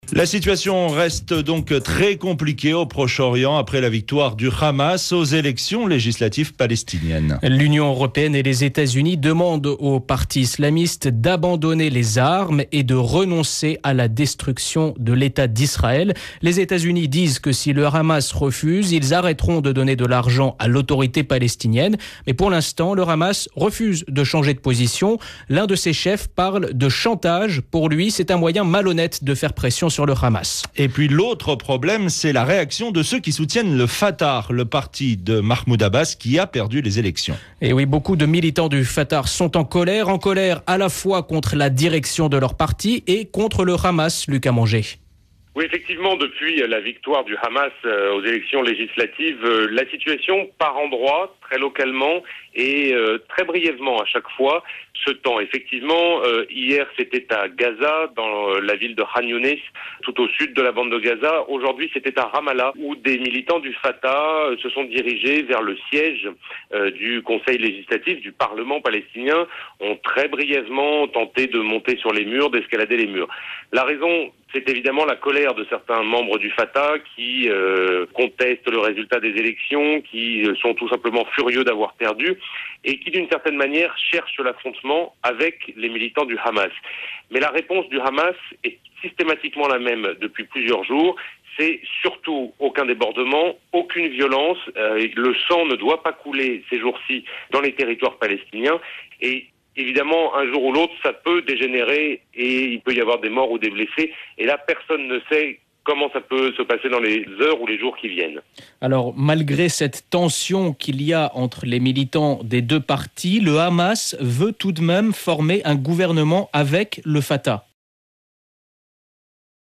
La situation reste donc très compliquée au Proche-Orient après la victoire du Hamas aux élections législatives palestiniennes. L'Union européenne et les États-Unis demandent aux partis islamistes d'abandonner les armes et de renoncer à la destruction de l'État d'Israël. Les États-Unis disent que si le Hamas refuse, ils arrêteront de donner de l'argent à l'autorité palestinienne. Mais pour l'instant, le Hamas refuse de changer de position. L'un de ses chefs parle de chantage. Pour lui, c'est un moyen malhonnête de faire pression sur le Hamas. Et puis l'autre problème, c'est la réaction de ceux qui soutiennent le Fatah, le parti de Mahmoud Abbas qui a perdu les élections. Et oui, beaucoup de militants du Fatah sont en colère à la fois contre la direction de leur parti et contre le Hamas, Lucas Manger. Oui, effectivement, depuis la victoire du Hamas aux élections législatives, la situation par endroits, très localement et très brièvement à chaque fois, se tend. Effectivement, hier c'était à Gaza, dans la ville de Khan Younis, tout au sud de la bande de Gaza. Aujourd'hui c'était à Ramallah, où des militants du Fatah se sont dirigés vers le siège du Conseil législatif, du Parlement palestinien, ont très brièvement tenté de monter sur les murs, d'escalader les murs. La raison, c'est évidemment la colère de certains membres du Fatah qui contestent le résultat des élections, qui sont tout simplement furieux d'avoir perdu et qui d'une certaine manière cherchent l'affrontement avec les militants du Hamas. Mais la réponse du Hamas est systématiquement la même depuis plusieurs jours. C'est surtout aucun débordement, aucune violence. Le sang ne doit pas couler ces jours-ci dans les territoires palestiniens. Et évidemment, un jour ou l'autre, ça peut dégénérer et il peut y avoir des morts ou des blessés. Et là, personne ne sait comment ça peut se passer dans les heures ou les jours qui viennent. Alors, malgré cette tension qu'il y a entre les militants des deux partis, le Hamas veut tout de même former un gouvernement avec le Fatah.